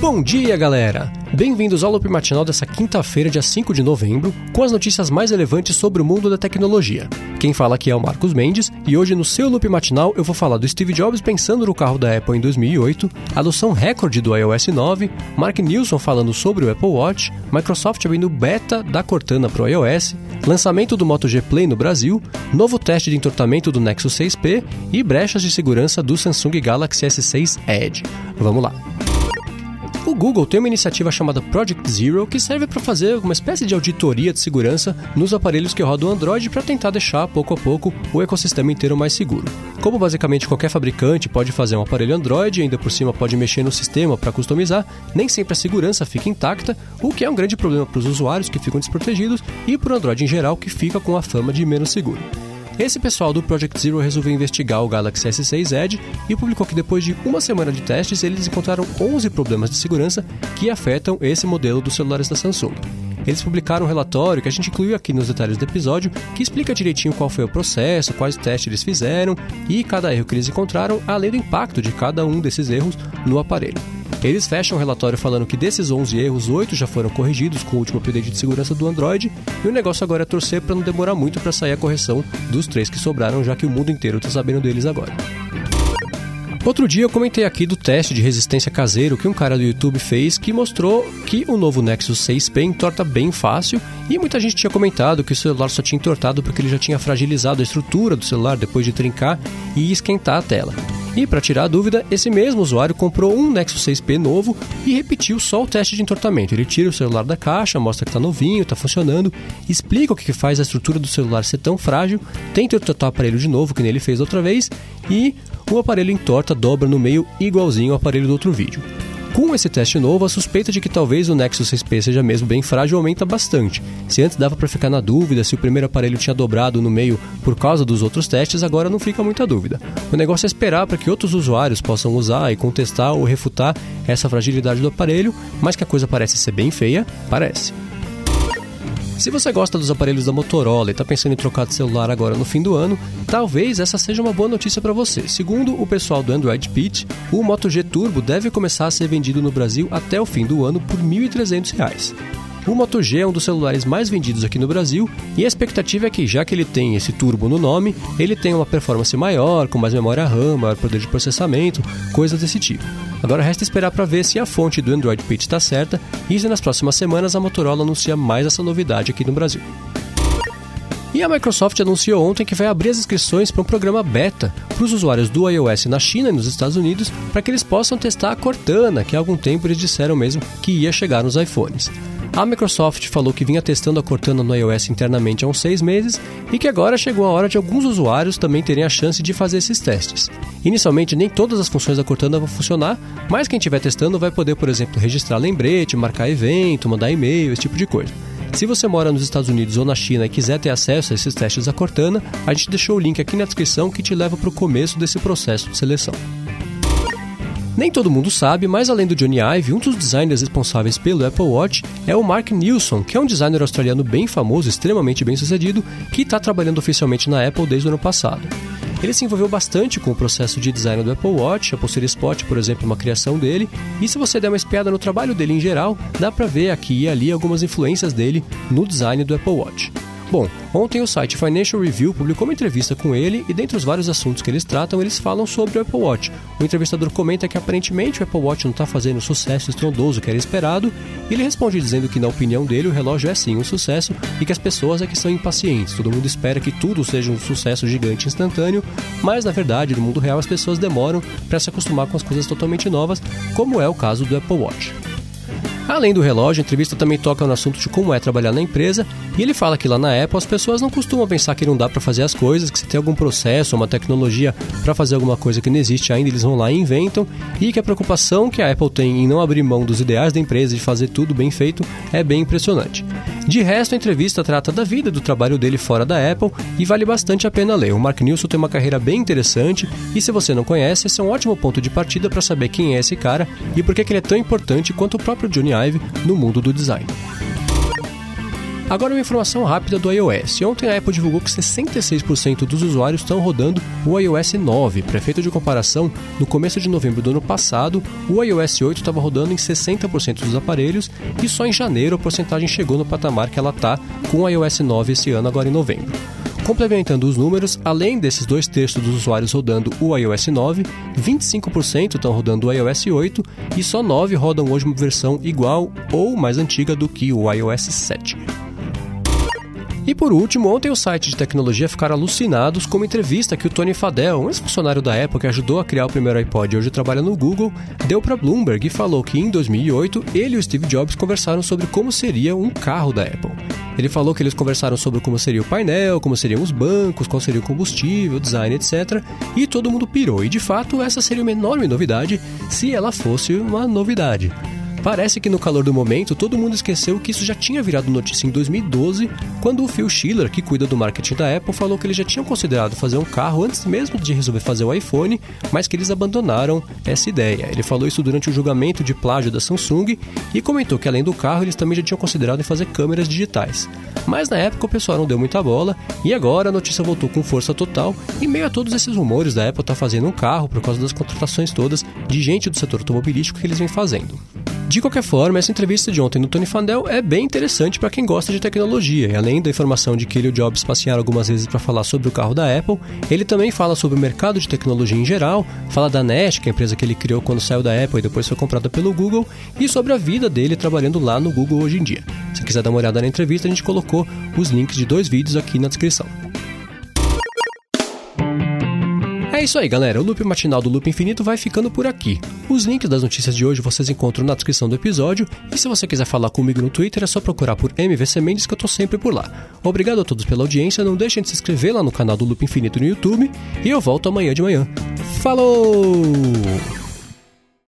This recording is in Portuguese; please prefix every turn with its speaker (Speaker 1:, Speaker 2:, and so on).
Speaker 1: Bom dia, galera! Bem-vindos ao Loop Matinal dessa quinta-feira, dia 5 de novembro, com as notícias mais relevantes sobre o mundo da tecnologia. Quem fala aqui é o Marcos Mendes, e hoje no seu Loop Matinal eu vou falar do Steve Jobs pensando no carro da Apple em 2008, a adoção recorde do iOS 9, Mark Nilsson falando sobre o Apple Watch, Microsoft abrindo beta da Cortana para o iOS, lançamento do Moto G Play no Brasil, novo teste de entortamento do Nexus 6P e brechas de segurança do Samsung Galaxy S6 Edge. Vamos lá! O Google tem uma iniciativa chamada Project Zero que serve para fazer uma espécie de auditoria de segurança nos aparelhos que rodam Android para tentar deixar, pouco a pouco, o ecossistema inteiro mais seguro. Como basicamente qualquer fabricante pode fazer um aparelho Android e ainda por cima pode mexer no sistema para customizar, nem sempre a segurança fica intacta, o que é um grande problema para os usuários que ficam desprotegidos e para o Android em geral que fica com a fama de menos seguro. Esse pessoal do Project Zero resolveu investigar o Galaxy S6 Edge e publicou que depois de uma semana de testes, eles encontraram 11 problemas de segurança que afetam esse modelo dos celulares da Samsung. Eles publicaram um relatório que a gente incluiu aqui nos detalhes do episódio, que explica direitinho qual foi o processo, quais testes eles fizeram e cada erro que eles encontraram, além do impacto de cada um desses erros no aparelho. Eles fecham o relatório falando que desses 11 erros, 8 já foram corrigidos com o último update de segurança do Android, e o negócio agora é torcer para não demorar muito para sair a correção dos 3 que sobraram, já que o mundo inteiro está sabendo deles agora. Outro dia eu comentei aqui do teste de resistência caseiro que um cara do YouTube fez que mostrou que o novo Nexus 6P entorta bem fácil e muita gente tinha comentado que o celular só tinha entortado porque ele já tinha fragilizado a estrutura do celular depois de trincar e esquentar a tela. E para tirar a dúvida, esse mesmo usuário comprou um Nexus 6P novo e repetiu só o teste de entortamento. Ele tira o celular da caixa, mostra que está novinho, está funcionando, explica o que faz a estrutura do celular ser tão frágil, tenta entortar o aparelho de novo, que nem ele fez outra vez, e o aparelho entorta, dobra no meio igualzinho ao aparelho do outro vídeo. Com esse teste novo, a suspeita de que talvez o Nexus 6P seja mesmo bem frágil aumenta bastante. Se antes dava para ficar na dúvida se o primeiro aparelho tinha dobrado no meio por causa dos outros testes, agora não fica muita dúvida. O negócio é esperar para que outros usuários possam usar e contestar ou refutar essa fragilidade do aparelho, mas que a coisa parece ser bem feia, parece. Se você gosta dos aparelhos da Motorola e está pensando em trocar de celular agora no fim do ano, talvez essa seja uma boa notícia para você. Segundo o pessoal do Android Pitch, o Moto G Turbo deve começar a ser vendido no Brasil até o fim do ano por R$ 1.300. O Moto G é um dos celulares mais vendidos aqui no Brasil e a expectativa é que, já que ele tem esse turbo no nome, ele tenha uma performance maior, com mais memória RAM, maior poder de processamento, coisas desse tipo. Agora resta esperar para ver se a fonte do Android Pitch está certa e se nas próximas semanas a Motorola anuncia mais essa novidade aqui no Brasil. E a Microsoft anunciou ontem que vai abrir as inscrições para um programa beta para os usuários do iOS na China e nos Estados Unidos para que eles possam testar a Cortana, que há algum tempo eles disseram mesmo que ia chegar nos iPhones. A Microsoft falou que vinha testando a Cortana no iOS internamente há uns 6 meses e que agora chegou a hora de alguns usuários também terem a chance de fazer esses testes. Inicialmente, nem todas as funções da Cortana vão funcionar, mas quem estiver testando vai poder, por exemplo, registrar lembrete, marcar evento, mandar e-mail, esse tipo de coisa. Se você mora nos Estados Unidos ou na China e quiser ter acesso a esses testes da Cortana, a gente deixou o link aqui na descrição que te leva para o começo desse processo de seleção. Nem todo mundo sabe, mas além do Johnny Ive, um dos designers responsáveis pelo Apple Watch é o Mark Nilsson, que é um designer australiano bem famoso, extremamente bem sucedido, que está trabalhando oficialmente na Apple desde o ano passado. Ele se envolveu bastante com o processo de design do Apple Watch, a pulseira Spot, por exemplo, uma criação dele, e se você der uma espiada no trabalho dele em geral, dá para ver aqui e ali algumas influências dele no design do Apple Watch. Bom, ontem o site Financial Review publicou uma entrevista com ele e dentre os vários assuntos que eles tratam, eles falam sobre o Apple Watch. O entrevistador comenta que aparentemente o Apple Watch não está fazendo o sucesso estrondoso que era esperado e ele responde dizendo que na opinião dele o relógio é sim um sucesso e que as pessoas é que são impacientes. Todo mundo espera que tudo seja um sucesso gigante instantâneo, mas na verdade no mundo real as pessoas demoram para se acostumar com as coisas totalmente novas, como é o caso do Apple Watch. Além do relógio, a entrevista também toca no assunto de como é trabalhar na empresa, e ele fala que lá na Apple as pessoas não costumam pensar que não dá para fazer as coisas, que se tem algum processo ou uma tecnologia para fazer alguma coisa que não existe ainda, eles vão lá e inventam, e que a preocupação que a Apple tem em não abrir mão dos ideais da empresa e de fazer tudo bem feito é bem impressionante. De resto, a entrevista trata da vida e do trabalho dele fora da Apple e vale bastante a pena ler. O Mark Nilsson tem uma carreira bem interessante e se você não conhece, esse é um ótimo ponto de partida para saber quem é esse cara e por que ele é tão importante quanto o próprio Johnny Ive no mundo do design. Agora uma informação rápida do iOS. Ontem a Apple divulgou que 66% dos usuários estão rodando o iOS 9. Para efeito de comparação, no começo de novembro do ano passado, o iOS 8 estava rodando em 60% dos aparelhos e só em janeiro a porcentagem chegou no patamar que ela está com o iOS 9 esse ano, agora em novembro. Complementando os números, além desses 2/3 dos usuários rodando o iOS 9, 25% estão rodando o iOS 8 e só 9% rodam hoje uma versão igual ou mais antiga do que o iOS 7. E por último, ontem os sites de tecnologia ficaram alucinados com uma entrevista que o Tony Fadell, um ex-funcionário da Apple que ajudou a criar o primeiro iPod e hoje trabalha no Google, deu para Bloomberg e falou que em 2008 ele e o Steve Jobs conversaram sobre como seria um carro da Apple. Ele falou que eles conversaram sobre como seria o painel, como seriam os bancos, qual seria o combustível, design, etc. E todo mundo pirou. E de fato, essa seria uma enorme novidade se ela fosse uma novidade. Parece que no calor do momento, todo mundo esqueceu que isso já tinha virado notícia em 2012, quando o Phil Schiller, que cuida do marketing da Apple, falou que eles já tinham considerado fazer um carro antes mesmo de resolver fazer o iPhone, mas que eles abandonaram essa ideia. Ele falou isso durante o julgamento de plágio da Samsung e comentou que além do carro, eles também já tinham considerado em fazer câmeras digitais. Mas na época o pessoal não deu muita bola e agora a notícia voltou com força total em meio a todos esses rumores da Apple estar fazendo um carro por causa das contratações todas de gente do setor automobilístico que eles vêm fazendo. De qualquer forma, essa entrevista de ontem no Tony Fadell é bem interessante para quem gosta de tecnologia, e além da informação de que ele e o Jobs passearam algumas vezes para falar sobre o carro da Apple, ele também fala sobre o mercado de tecnologia em geral, fala da Nest, que é a empresa que ele criou quando saiu da Apple e depois foi comprada pelo Google, e sobre a vida dele trabalhando lá no Google hoje em dia. Se quiser dar uma olhada na entrevista, a gente colocou os links de 2 vídeos aqui na descrição. É isso aí, galera. O Loop Matinal do Loop Infinito vai ficando por aqui. Os links das notícias de hoje vocês encontram na descrição do episódio e se você quiser falar comigo no Twitter é só procurar por MVC Mendes que eu tô sempre por lá. Obrigado a todos pela audiência, não deixem de se inscrever lá no canal do Loop Infinito no YouTube e eu volto amanhã de manhã. Falou!